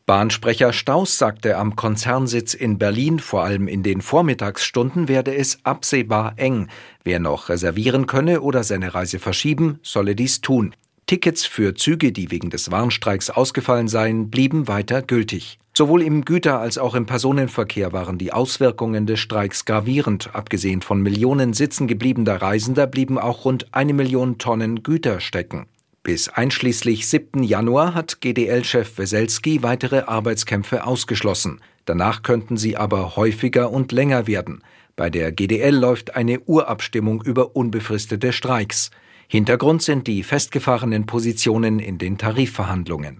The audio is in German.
Bahnsprecher Staus sagte am Konzernsitz in Berlin, vor allem in den Vormittagsstunden werde es absehbar eng. Wer noch reservieren könne oder seine Reise verschieben, solle dies tun. Tickets für Züge, die wegen des Warnstreiks ausgefallen seien, blieben weiter gültig. Sowohl im Güter- als auch im Personenverkehr waren die Auswirkungen des Streiks gravierend. Abgesehen von Millionen sitzen gebliebener Reisender blieben auch rund 1 Million Tonnen Güter stecken. Bis einschließlich 7. Januar hat GDL-Chef Weselski weitere Arbeitskämpfe ausgeschlossen. Danach könnten sie aber häufiger und länger werden. Bei der GDL läuft eine Urabstimmung über unbefristete Streiks. Hintergrund sind die festgefahrenen Positionen in den Tarifverhandlungen.